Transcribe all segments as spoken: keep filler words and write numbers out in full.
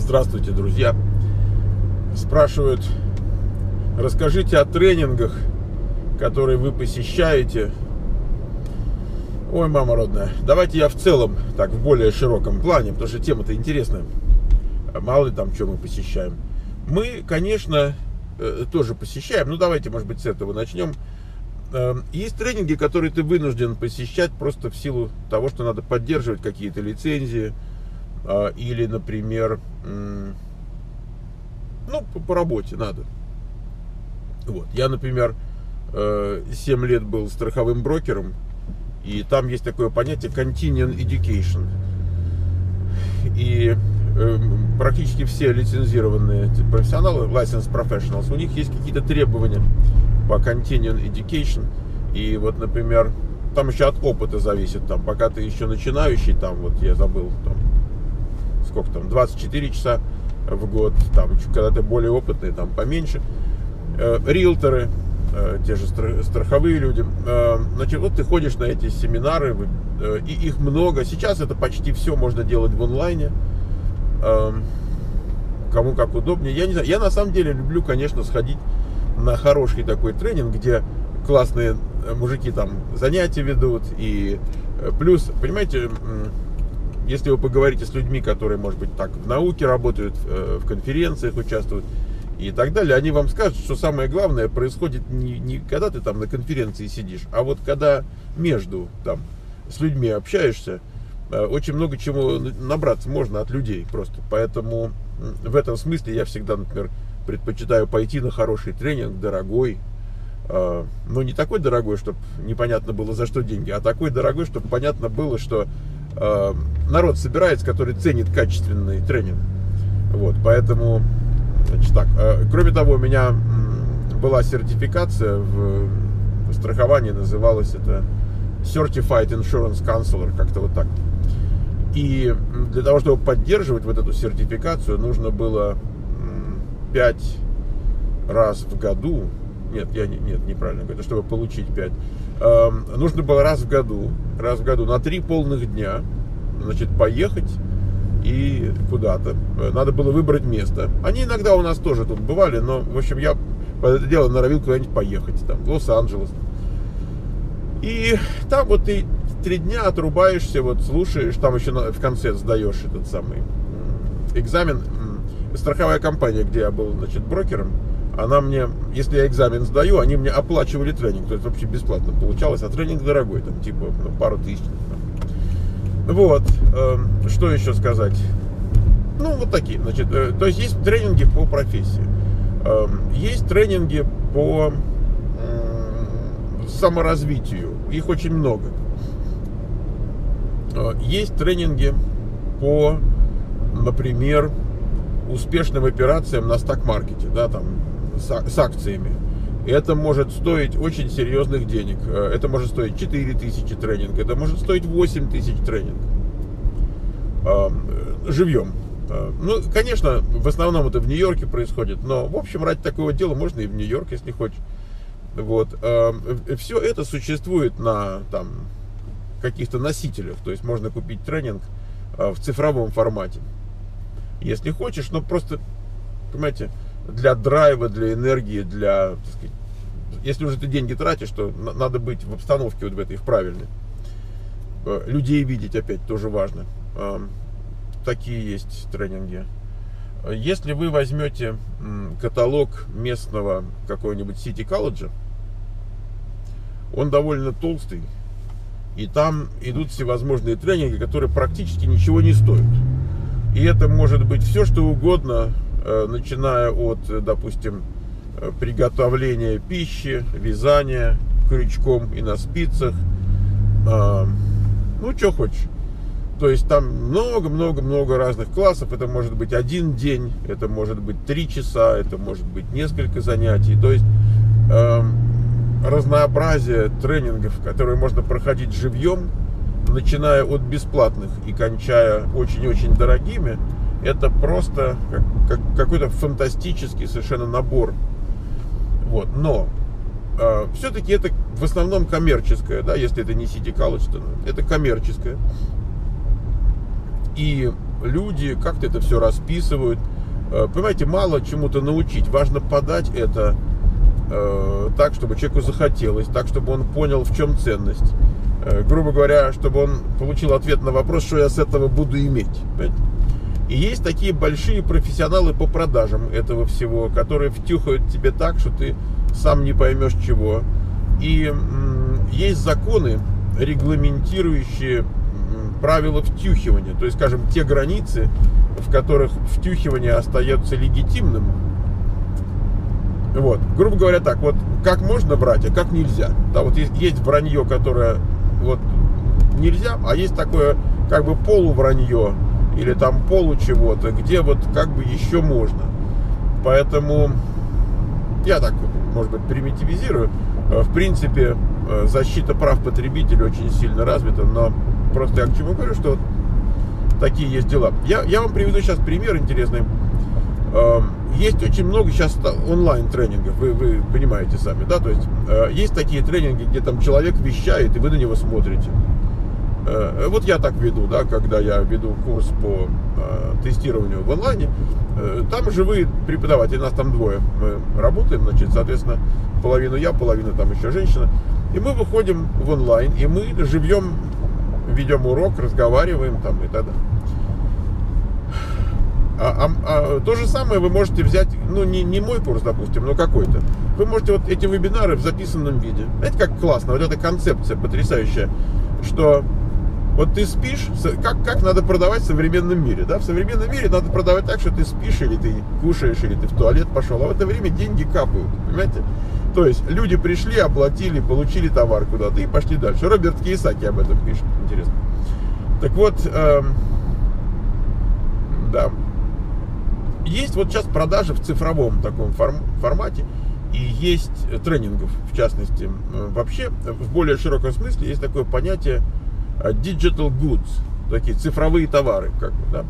Здравствуйте, друзья. Спрашивают, расскажите о тренингах, которые вы посещаете. Ой, мама родная, давайте я в целом, так, в более широком плане, потому что тема-то интересная. Мало ли там, что мы посещаем. Мы, конечно, тоже посещаем, ну давайте, может быть, с этого начнем. Есть тренинги, которые ты вынужден посещать просто в силу того, что надо поддерживать какие-то лицензии. Или, например, ну, по, по работе надо. Вот. Я, например, семь лет был страховым брокером, и там есть такое понятие continuing education. И э, практически все лицензированные профессионалы, licensed professionals, у них есть какие-то требования по continuing education. И вот, например, там еще от опыта зависит, там, пока ты еще начинающий, там, вот я забыл, там, сколько там, двадцать четыре часа в год, там, когда ты более опытный, там, поменьше. Э, риэлторы, э, те же страховые люди, э, значит, вот ты ходишь на эти семинары, э, и их много. Сейчас это почти все можно делать в онлайне, э, кому как удобнее. Я не знаю, я на самом деле люблю, конечно, сходить на хороший такой тренинг, где классные мужики там занятия ведут, и плюс, понимаете, если вы поговорите с людьми, которые, может быть, так в науке работают, в конференциях участвуют и так далее, они вам скажут, что самое главное происходит не, не когда ты там на конференции сидишь, а вот когда между там с людьми общаешься, очень много чего набраться можно от людей просто. Поэтому в этом смысле я всегда, например, предпочитаю пойти на хороший тренинг, дорогой, но не такой дорогой, чтобы непонятно было за что деньги, а такой дорогой, чтобы понятно было, что народ собирается, который ценит качественный тренинг. Вот, поэтому, значит, так. Кроме того, у меня была сертификация в страховании, называлась это Certified Insurance Counselor, как-то вот так. И для того, чтобы поддерживать вот эту сертификацию, нужно было пять раз в году, нет, я не, нет, неправильно говорю, чтобы получить пять, э, нужно было раз в году, раз в году на три полных дня, значит, поехать и куда-то. Надо было выбрать место. Они иногда у нас тоже тут бывали, но, в общем, я под это дело норовил куда-нибудь поехать, там, в Лос-Анджелес. И там вот ты три дня отрубаешься, вот слушаешь, там еще в конце сдаешь этот самый экзамен. Страховая компания, где я был, значит, брокером, она мне, если я экзамен сдаю, они мне оплачивали тренинг, то есть вообще бесплатно получалось, а тренинг дорогой, там типа ну, пару тысяч. Там. Вот, э, что еще сказать? Ну, вот такие, значит, э, то есть есть тренинги по профессии, э, есть тренинги по э, саморазвитию, их очень много. Э, есть тренинги по, например, успешным операциям на сток-маркете, да, там, с, с акциями. Это может стоить очень серьезных денег. Это может стоить четыре тысячи тренинг, это может стоить восемь тысяч тренинг. Живьем. Ну, конечно, в основном это в Нью-Йорке происходит, но, в общем, ради такого дела можно и в Нью-Йорк, если хочешь. Вот. Все это существует на там, каких-то носителях, то есть можно купить тренинг в цифровом формате. Если хочешь, но просто, понимаете, для драйва, для энергии, для, так сказать, если уже ты деньги тратишь, то надо быть в обстановке вот в этой, в правильной. Людей видеть опять тоже важно. Такие есть тренинги. Если вы возьмете каталог местного какого-нибудь City College, он довольно толстый, и там идут всевозможные тренинги, которые практически ничего не стоят. И это может быть все, что угодно, начиная от, допустим, приготовления пищи, вязания крючком и на спицах, ну, что хочешь. То есть там много-много-много разных классов. Это может быть один день, это может быть три часа, это может быть несколько занятий. То есть разнообразие тренингов, которые можно проходить живьем, начиная от бесплатных и кончая очень-очень дорогими, это просто как, как, какой-то фантастический совершенно набор. Вот. Но э, все-таки это в основном коммерческое, да, если это не City College, то это коммерческое. и люди как-то это все расписывают. Понимаете, мало чему-то научить, важно подать это э, так, чтобы человеку захотелось, так, чтобы он понял, в чем ценность. Э, грубо говоря, чтобы он получил ответ на вопрос, что я с этого буду иметь. Понимаете? И есть такие большие профессионалы по продажам этого всего, которые втюхают тебе так, что ты сам не поймешь чего. И м, есть законы, регламентирующие м, правила втюхивания. То есть, скажем, те границы, в которых втюхивание остается легитимным. Вот. Грубо говоря так, вот как можно врать, а как нельзя. Да, вот есть, есть вранье, которое вот нельзя, а есть такое как бы полувранье, или там полу чего-то, где вот как бы еще можно. Поэтому я так, может быть, примитивизирую. В принципе, защита прав потребителей очень сильно развита, но просто я к чему говорю, что вот такие есть дела. Я, я вам приведу сейчас пример интересный. Есть очень много сейчас онлайн-тренингов, вы, вы понимаете сами, да, то есть есть такие тренинги, где там человек вещает, и вы на него смотрите. Вот я так веду, да, когда я веду курс по э, тестированию в онлайне, э, там живые преподаватели, нас там двое, мы работаем, значит, соответственно, половину я, половину там еще женщина, и мы выходим в онлайн, и мы живьем ведем урок, разговариваем там и так далее. А, а, а, то же самое вы можете взять, ну не, не мой курс, допустим, но какой-то. Вы можете вот эти вебинары в записанном виде. Знаете, как классно, вот эта концепция потрясающая, что вот ты спишь, как, как надо продавать в современном мире, да? В современном мире надо продавать так, что ты спишь, или ты кушаешь, или ты в туалет пошел, а в это время деньги капают, понимаете? То есть люди пришли, оплатили, получили товар куда-то и пошли дальше. Роберт Кийосаки об этом пишет, интересно. Так вот, эм, да, есть вот сейчас продажи в цифровом таком форм, формате, и есть тренингов, в частности. Вообще, в более широком смысле есть такое понятие digital goods, такие цифровые товары, как бы, да.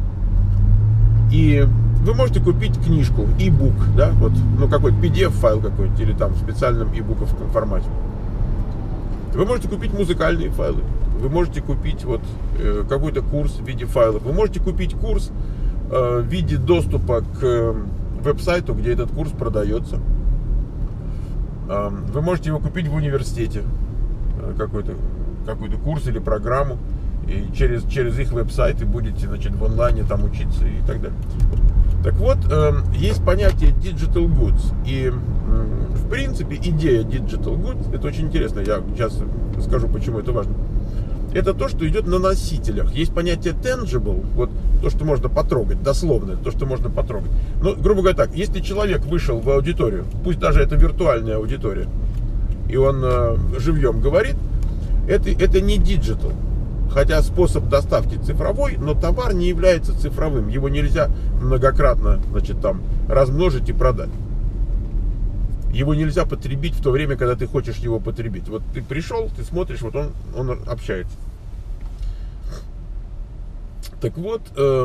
И вы можете купить книжку, e-book, да, вот, ну какой-то пи ди эф-файл какой-нибудь, или там в специальном e-буковском формате. Вы можете купить музыкальные файлы, вы можете купить вот э, какой-то курс в виде файлов, вы можете купить курс э, в виде доступа к э, веб-сайту, где этот курс продается. Э, вы можете его купить в университете, э, какой-то какой-то курс или программу, и через, через их веб-сайты будете, значит, в онлайне там учиться и так далее. Так вот, э, есть понятие digital goods, и э, в принципе идея digital goods, это очень интересно, я сейчас скажу, почему это важно. Это то, что идет на носителях. Есть понятие tangible, вот то, что можно потрогать, дословно, то, что можно потрогать. Ну, грубо говоря так, если человек вышел в аудиторию, пусть даже это виртуальная аудитория, и он э, живьем говорит, Это, это не диджитал, хотя способ доставки цифровой, но товар не является цифровым, его нельзя многократно, значит, там, размножить и продать. Его нельзя потребить в то время, когда ты хочешь его потребить. Вот ты пришел, ты смотришь, вот он, он общается. Так вот, э,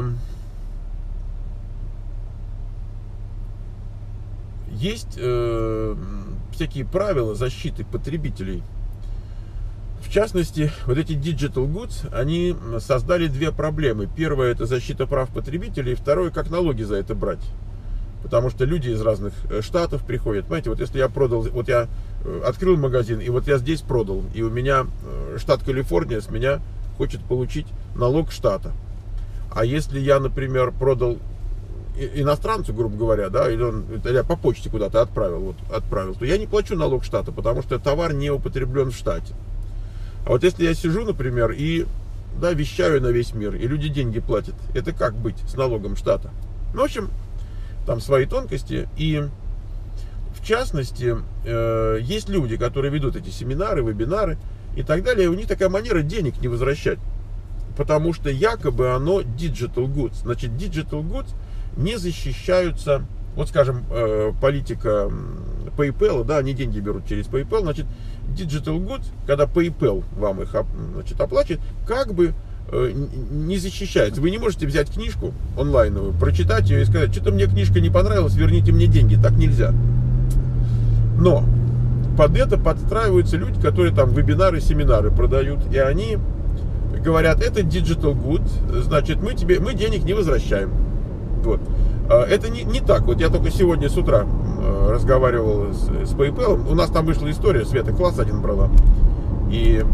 есть э, всякие правила защиты потребителей. В частности, вот эти digital goods, они создали две проблемы. Первое — это защита прав потребителей, второе — как налоги за это брать. Потому что люди из разных штатов приходят. Понимаете, вот если я продал, вот я открыл магазин, и вот я здесь продал, и у меня штат Калифорния с меня хочет получить налог штата. А если я, например, продал иностранцу, грубо говоря, да, или он, или я по почте куда-то отправил, вот, отправил, то я не плачу налог штата, потому что товар не употреблен в штате. А вот если я сижу, например, и, да, вещаю на весь мир, и люди деньги платят, это как быть с налогом штата? Ну, в общем, там свои тонкости. И, в частности, э, есть люди, которые ведут эти семинары, вебинары и так далее, и у них такая манера денег не возвращать. Потому что якобы оно digital goods. Значит, digital goods не защищаются, вот, скажем, э, политика PayPal, да, они деньги берут через PayPal, значит, digital goods, когда PayPal вам их, значит, оплачивает, как бы э, не защищается. Вы не можете взять книжку онлайновую, прочитать ее и сказать: что-то мне книжка не понравилась, верните мне деньги. Так нельзя. Но под это подстраиваются люди, которые там вебинары, семинары продают, и они говорят, это digital good, значит, мы тебе, мы денег не возвращаем. Вот. Это не, не так. Вот я только сегодня с утра разговаривал с, с PayPal. У нас там вышла история, Света класс один брала. И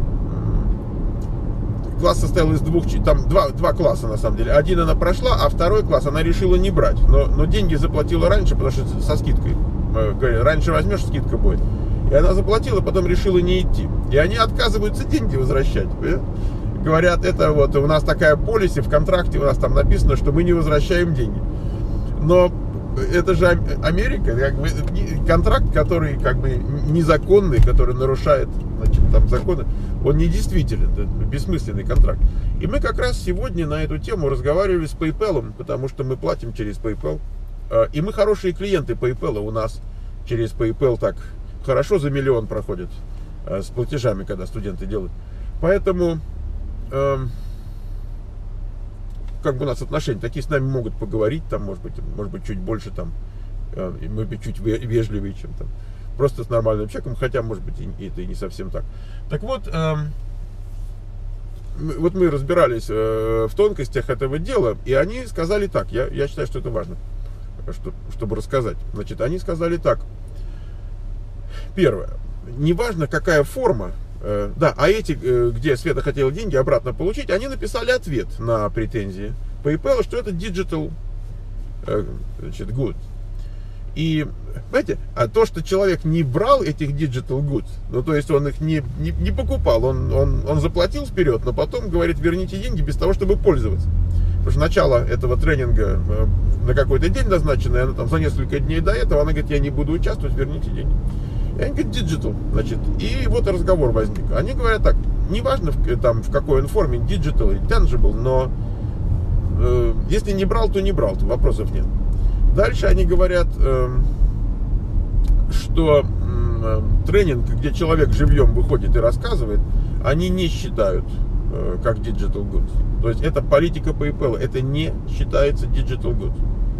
класс состоял из двух, там два, два класса на самом деле. Один она прошла, а второй класс она решила не брать. Но, но деньги заплатила раньше, потому что со скидкой. Говорят, раньше возьмешь, скидка будет. И она заплатила, потом решила не идти. И они отказываются деньги возвращать. Говорят, это вот у нас такая полиси в контракте, у нас там написано, что мы не возвращаем деньги. Но это же Америка, как бы, контракт, который как бы незаконный, который нарушает, значит, там законы, он недействителен, это бессмысленный контракт. И мы как раз сегодня на эту тему разговаривали с PayPal, потому что мы платим через PayPal. И мы хорошие клиенты PayPal, у нас через PayPal так хорошо за миллион проходит с платежами, когда студенты делают. Поэтому как бы у нас отношения такие, с нами могут поговорить, там, может быть, может быть, чуть больше, там, может быть, чуть вежливее, чем там, просто с нормальным человеком, хотя, может быть, и, это и не совсем так. Так вот, эм, вот мы разбирались э, в тонкостях этого дела, и они сказали так, я, я считаю, что это важно, что, чтобы рассказать. Значит, они сказали так, первое, неважно, какая форма, да, а эти, где Света хотела деньги обратно получить, они написали ответ на претензии PayPal, что это digital, значит, good. И, знаете, а то, что человек не брал этих digital goods, ну, то есть он их не, не, не покупал, он, он, он заплатил вперед, но потом говорит, верните деньги без того, чтобы пользоваться. Потому что начало этого тренинга на какой-то день назначенное, она там за несколько дней до этого, она говорит, я не буду участвовать, верните деньги. И они говорят, digital, значит, и вот разговор возник. Они говорят так, неважно в, там, в какой он форме, digital или tangible, но э, если не брал, то не брал, то вопросов нет. Дальше они говорят, э, что э, тренинг, где человек живьем выходит и рассказывает, они не считают э, как digital goods. То есть это политика PayPal, это не считается digital goods.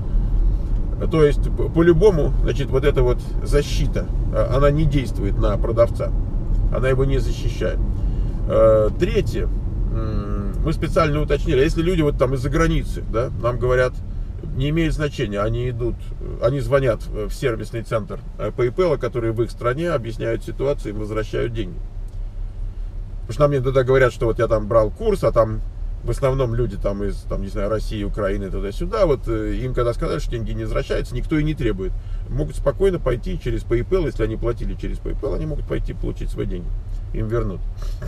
То есть, по-любому, значит, вот эта вот защита, она не действует на продавца. Она его не защищает. Третье, мы специально уточнили, если люди вот там из-за границы, да, нам говорят, не имеет значения, они идут, они звонят в сервисный центр PayPal, который в их стране, объясняют ситуацию и возвращают деньги. Потому что нам иногда говорят, что вот я там брал курс, а там в основном люди там из, там, не знаю, России, Украины, туда-сюда, вот им когда сказали, что деньги не возвращаются, никто и не требует. Могут спокойно пойти через PayPal, если они платили через PayPal, они могут пойти получить свои деньги, им вернут.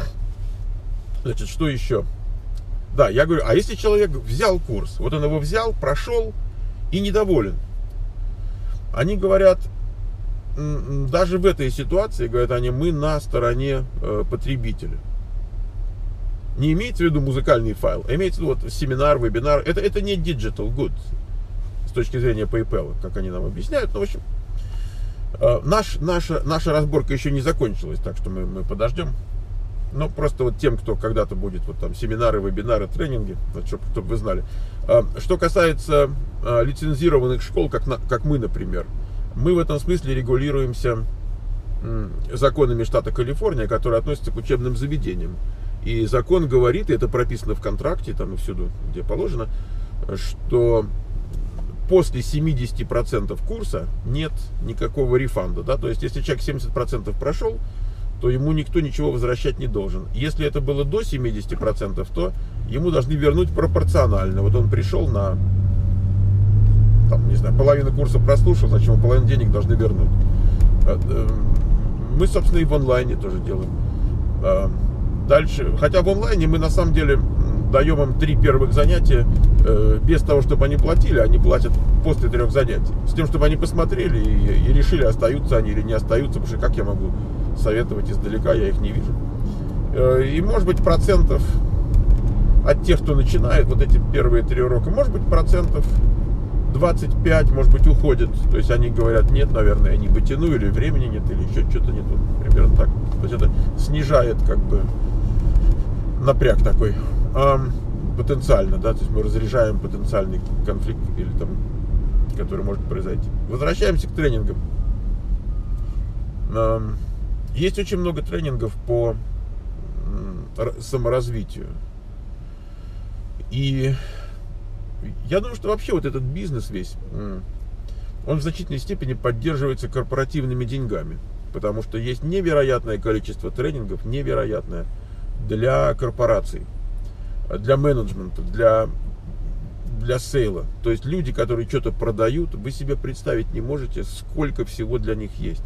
Значит, что еще? Да, я говорю, а если человек взял курс, вот он его взял, прошел и недоволен, они говорят, даже в этой ситуации, говорят они, мы на стороне э, потребителя. Не имеется в виду музыкальный файл, а имеется в виду вот семинар, вебинар. Это, это не digital goods с точки зрения PayPal, как они нам объясняют. Но, в общем, наш, наша, наша разборка еще не закончилась, так что мы, мы подождем. Но просто вот тем, кто когда-то будет вот там семинары, вебинары, тренинги, чтобы, чтобы вы знали. Что касается лицензированных школ, как, на, как мы, например, мы в этом смысле регулируемся законами штата Калифорния, которые относятся к учебным заведениям. И закон говорит, и это прописано в контракте, там и всюду, где положено, что после семидесяти процентов курса нет никакого рефанда. Да? То есть, если человек семьдесят процентов прошел, то ему никто ничего возвращать не должен. Если это было до семидесяти процентов, то ему должны вернуть пропорционально. Вот он пришел на, там, не знаю, половину курса прослушал, значит, ему половину денег должны вернуть. Мы, собственно, и в онлайне тоже делаем. Дальше, хотя в онлайне мы на самом деле даем им три первых занятия э, без того, чтобы они платили, они платят после трех занятий. С тем, чтобы они посмотрели и, и решили, остаются они или не остаются, потому что как я могу советовать издалека, я их не вижу. Э, и может быть процентов от тех, кто начинает вот эти первые три урока, может быть процентов двадцать пять, может быть, уходят. То есть они говорят, нет, наверное, я не потяну, или времени нет, или еще что-то нет. Вот, примерно так. То есть это снижает как бы напряг такой а, потенциально, да, то есть мы разряжаем потенциальный конфликт, или там, который может произойти. Возвращаемся к тренингам. А, есть очень много тренингов по саморазвитию. И я думаю, что вообще вот этот бизнес весь, он в значительной степени поддерживается корпоративными деньгами. Потому что есть невероятное количество тренингов, невероятное, для корпораций, для менеджмента, для, для сейла. То есть люди, которые что-то продают, вы себе представить не можете, сколько всего для них есть.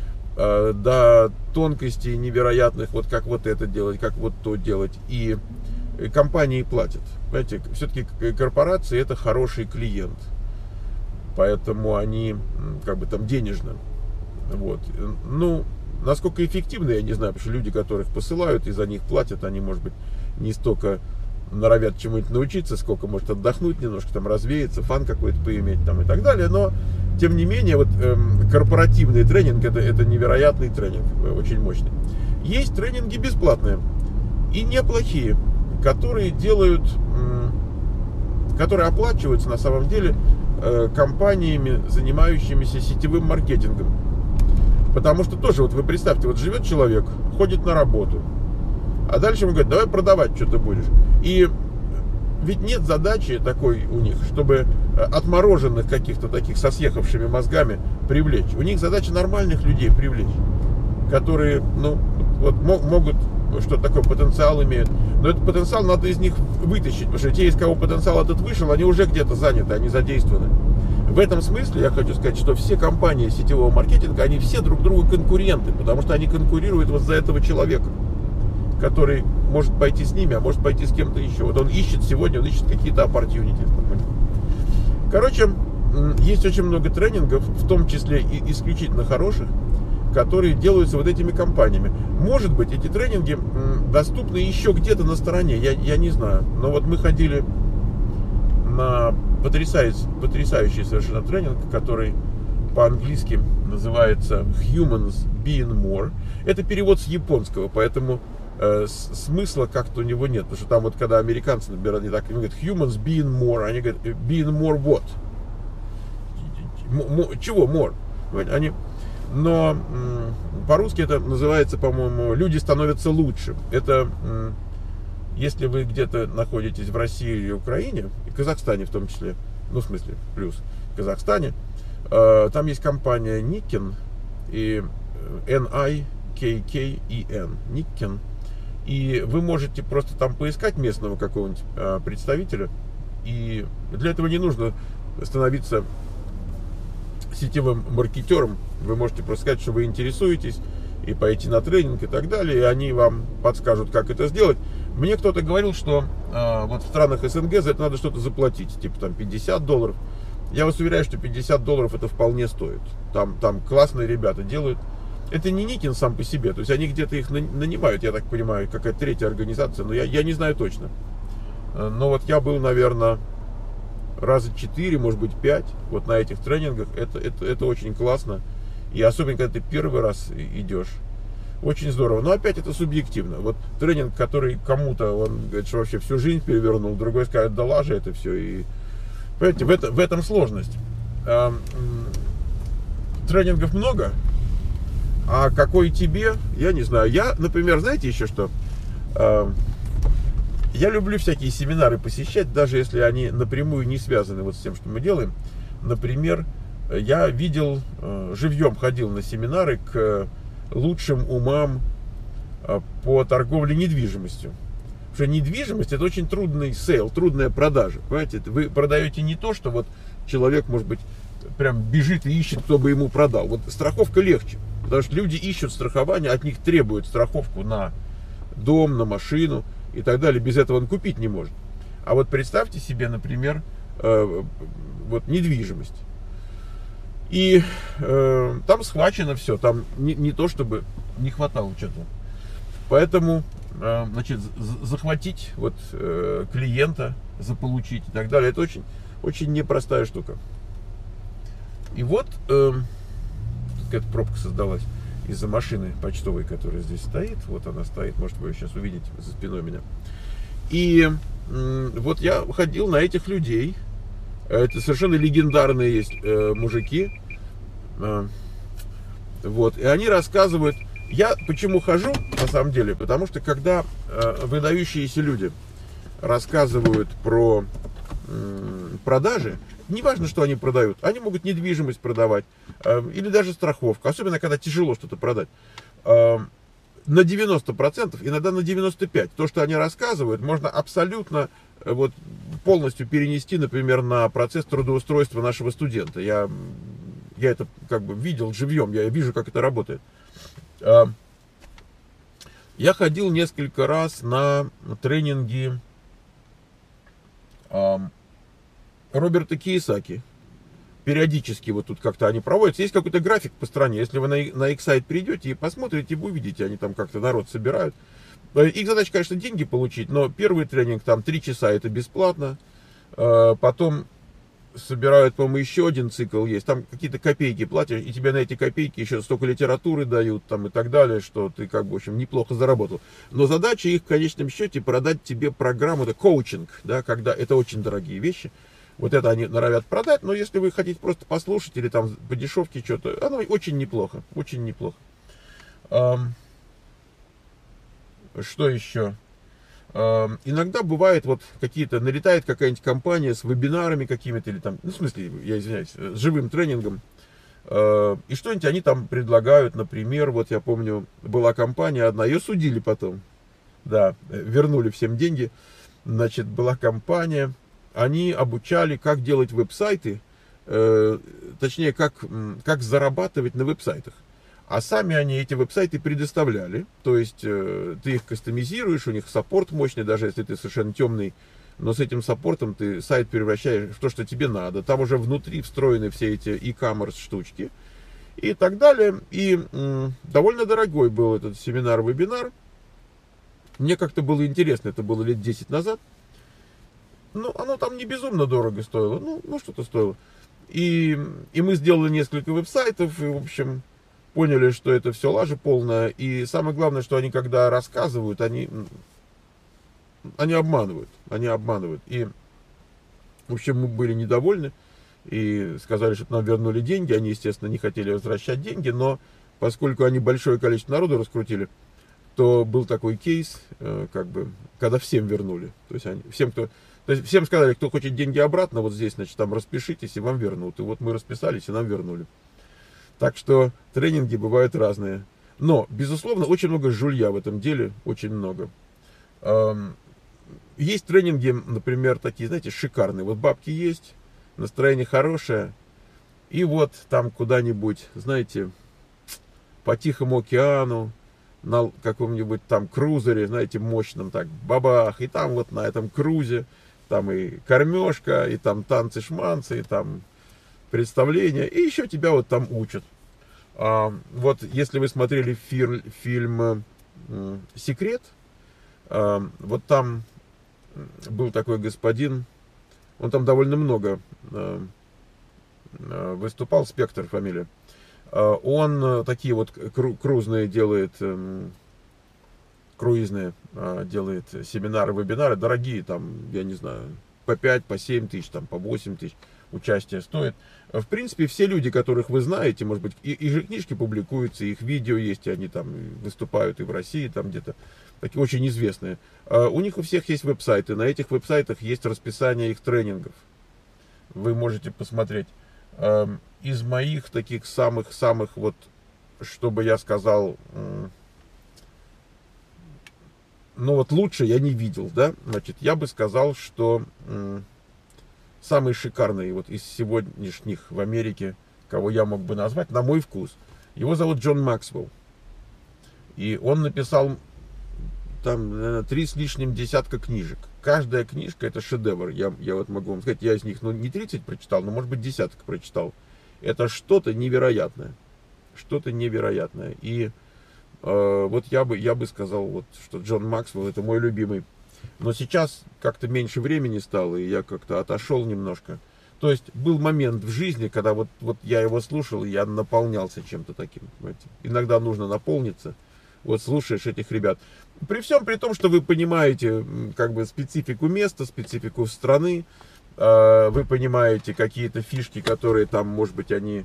До тонкостей невероятных, вот как вот это делать, как вот то делать. И компании платят. Понимаете, все-таки корпорации — это хороший клиент. Поэтому они как бы там денежно. Вот. Ну, насколько эффективно, я не знаю, потому что люди, которых посылают и за них платят, они, может быть, не столько норовят чему-нибудь научиться, сколько, может, отдохнуть немножко, там, развеяться, фан какой-то поиметь там и так далее. Но, тем не менее, вот эм, корпоративный тренинг это, это невероятный тренинг, очень мощный. Есть тренинги бесплатные и неплохие, которые делают, эм, которые оплачиваются на самом деле э, компаниями, занимающимися сетевым маркетингом. Потому что тоже, вот вы представьте, вот живет человек, ходит на работу, а дальше ему говорят: давай продавать что-то будешь. И ведь нет задачи такой у них, чтобы отмороженных каких-то таких со съехавшими мозгами привлечь. У них задача нормальных людей привлечь, которые, ну, вот могут, что такое потенциал имеют. Но этот потенциал надо из них вытащить, потому что те, из кого потенциал этот вышел, они уже где-то заняты, они задействованы. В этом смысле я хочу сказать, что все компании сетевого маркетинга, они все друг другу конкуренты, потому что они конкурируют вот за этого человека, который может пойти с ними, а может пойти с кем-то еще. Вот он ищет сегодня, он ищет какие-то opportunities. Короче, есть очень много тренингов, в том числе и исключительно хороших, которые делаются вот этими компаниями. Может быть, эти тренинги доступны еще где-то на стороне, я, я не знаю. Но вот мы ходили на потрясающий, потрясающий совершенно тренинг, который по-английски называется Humans Being More. Это перевод с японского, поэтому э, смысла как-то у него нет. Потому что там вот когда американцы набирают, они так они говорят Humans Being More, они говорят Being More what? Чего more? Они... Но по-русски это называется, по-моему, люди становятся лучше. Это... Если вы где-то находитесь в России или Украине, и Казахстане в том числе, ну, в смысле, плюс в Казахстане, э, там есть компания Nikken, и эн ай кей кей и эн, Nikken, и вы можете просто там поискать местного какого-нибудь э, представителя, и для этого не нужно становиться сетевым маркетером, вы можете просто сказать, что вы интересуетесь, и пойти на тренинг и так далее, и они вам подскажут, как это сделать. Мне кто-то говорил, что э, вот в странах эс эн гэ за это надо что-то заплатить, типа там пятьдесят долларов. Я вас уверяю, что пятьдесят долларов это вполне стоит. Там, там классные ребята делают. Это не Nikken сам по себе, то есть они где-то их нанимают, я так понимаю, какая-то третья организация, но я, я не знаю точно. Но вот я был, наверное, раза четыре, может быть пять вот на этих тренингах. Это, это, это очень классно. И особенно, когда ты первый раз идешь. Очень здорово. Но опять это субъективно. Вот тренинг, который кому-то, он говорит, что вообще всю жизнь перевернул, другой скажет, да лажа это все. И, понимаете, в, это, в этом сложность. А, тренингов много, а какой тебе, я не знаю. Я, например, знаете еще что? А, я люблю всякие семинары посещать, даже если они напрямую не связаны вот с тем, что мы делаем. Например, я видел, живьем ходил на семинары к лучшим умам по торговле недвижимостью. Потому что недвижимость — это очень трудный сейл, трудная продажа. Понимаете, вы продаете не то, что вот человек, может быть, прям бежит и ищет, кто бы ему продал. Вот страховка легче, потому что люди ищут страхование, от них требуют страховку на дом, на машину и так далее. Без этого он купить не может. А вот представьте себе, например, вот недвижимость. И э, там схвачено все, там не, не то чтобы не хватало что-то. Поэтому, э, значит, захватить вот э, клиента, заполучить и так далее, это очень, очень непростая штука. И вот э, какая-то пробка создалась из-за машины почтовой, которая здесь стоит. Вот она стоит, может, вы ее сейчас увидите за спиной меня. И э, вот я ходил на этих людей. Это совершенно легендарные есть э, мужики. Э, вот. И они рассказывают. Я почему хожу, на самом деле? Потому что когда э, выдающиеся люди рассказывают про продажи, неважно, что они продают, они могут недвижимость продавать, или даже страховку, особенно когда тяжело что-то продать, на девяносто процентов, иногда на девяносто пять процентов, то, что они рассказывают, можно абсолютно вот, полностью перенести, например, на процесс трудоустройства нашего студента. Я, я это как бы видел живьем, я вижу, как это работает. Я ходил несколько раз на тренинги Роберта Кийосаки. Периодически вот тут как-то они проводятся. Есть какой-то график по стране. Если вы на, на их сайт придете и посмотрите, вы увидите, они там как-то народ собирают. Их задача, конечно, деньги получить, но первый тренинг там три часа, это бесплатно. Потом собирают, по-моему, еще один цикл есть. Там какие-то копейки платишь, и тебе на эти копейки еще столько литературы дают там и так далее, что ты как бы, в общем, неплохо заработал. Но задача их в конечном счете продать тебе программу, это коучинг, да, когда это очень дорогие вещи. Вот это они норовят продать, но если вы хотите просто послушать или там по дешевке что-то, оно очень неплохо, очень неплохо. Что еще? Иногда бывает вот какие-то, налетает какая-нибудь компания с вебинарами какими-то, или там, ну, в смысле, я извиняюсь, с живым тренингом, и что-нибудь они там предлагают, например, вот я помню, была компания одна, ее судили потом, да, вернули всем деньги, значит, была компания, они обучали, как делать веб-сайты, точнее, как, как зарабатывать на веб-сайтах. А сами они эти веб-сайты предоставляли, то есть э, ты их кастомизируешь, у них саппорт мощный, даже если ты совершенно темный, но с этим саппортом ты сайт превращаешь в то, что тебе надо. Там уже внутри встроены все эти e-commerce штучки и так далее. И м, довольно дорогой был этот семинар-вебинар. Мне как-то было интересно, это было лет десять назад. Ну, оно там не безумно дорого стоило, ну, ну что-то стоило. И, и мы сделали несколько веб-сайтов, и, в общем... поняли, что это все лажа полная, и самое главное, что они когда рассказывают, они, они обманывают, они обманывают, и, в общем, мы были недовольны, и сказали, что нам вернули деньги, они, естественно, не хотели возвращать деньги, но поскольку они большое количество народу раскрутили, то был такой кейс, как бы, когда всем вернули, то есть, они, всем, кто, то есть, всем сказали, кто хочет деньги обратно, вот здесь, значит, там распишитесь, и вам вернут, и вот мы расписались, и нам вернули. Так что тренинги бывают разные. Но, безусловно, очень много жулья в этом деле, очень много. Есть тренинги, например, такие, знаете, шикарные. Вот бабки есть, настроение хорошее, и вот там куда-нибудь, знаете, по Тихому океану, на каком-нибудь там крузере, знаете, мощном, так, бабах, и там вот на этом крузе, там и кормежка, и там танцы-шманцы, и там... представления, и еще тебя вот там учат. А, вот если вы смотрели фир, фильм «Секрет», а, вот там был такой господин, он там довольно много а, выступал, Спектр фамилия. А, он такие вот кру, крузные делает, а, круизные а, делает семинары, вебинары, дорогие, там, я не знаю, по пять, по семь тысяч, там, по восемь тысяч. Участие стоит. В принципе, все люди, которых вы знаете, может быть, и, и же книжки публикуются, их видео есть, и они там выступают и в России, там где-то, такие очень известные. А у них у всех есть веб-сайты, на этих веб-сайтах есть расписание их тренингов. Вы можете посмотреть. Из моих таких самых-самых, вот, чтобы я сказал, ну вот лучше я не видел, да, значит, я бы сказал, что... самый шикарный вот из сегодняшних в Америке, кого я мог бы назвать, на мой вкус. Его зовут Джон Максвелл. И он написал там, наверное, три с лишним десятка книжек. Каждая книжка это шедевр. Я, я вот могу вам сказать, я из них, ну, не тридцать прочитал, но, может быть, десяток прочитал. Это что-то невероятное. Что-то невероятное. И э, вот я бы, я бы сказал, вот, что Джон Максвелл это мой любимый. Но сейчас как-то меньше времени стало, и я как-то отошел немножко. То есть был момент в жизни, когда вот, вот я его слушал, и я наполнялся чем-то таким. Понимаете? Иногда нужно наполниться. Вот слушаешь этих ребят. При всем при том, что вы понимаете как бы специфику места, специфику страны, вы понимаете какие-то фишки, которые там, может быть, они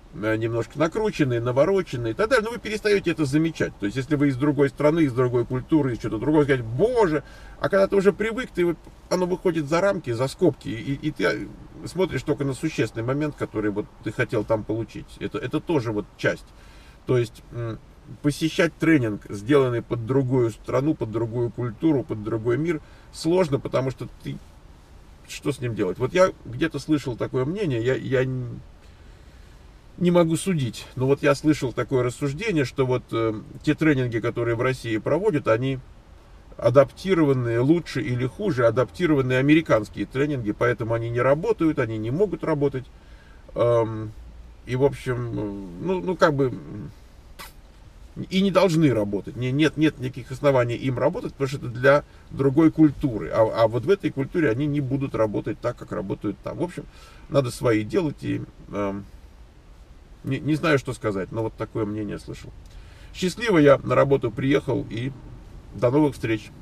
немножко накрученные, навороченные и так далее, но вы перестаете это замечать. То есть, если вы из другой страны, из другой культуры, из чего-то другого, сказать, боже, а когда ты уже привык, ты, оно выходит за рамки, за скобки, и, и ты смотришь только на существенный момент, который вот ты хотел там получить. Это, это тоже вот часть. То есть, посещать тренинг, сделанный под другую страну, под другую культуру, под другой мир, сложно, потому что ты, что с ним делать? Вот я где-то слышал такое мнение, я, я не могу судить, но вот я слышал такое рассуждение, что вот э, те тренинги, которые в России проводят, они адаптированные лучше или хуже, адаптированные американские тренинги, поэтому они не работают, они не могут работать. Эм, и, в общем, ну, ну как бы... И не должны работать. Нет, нет никаких оснований им работать, потому что это для другой культуры. А, а вот в этой культуре они не будут работать так, как работают там. В общем, надо свои делать. И э, не, не знаю, что сказать, но вот такое мнение слышал. Счастливо, я на работу приехал, и до новых встреч.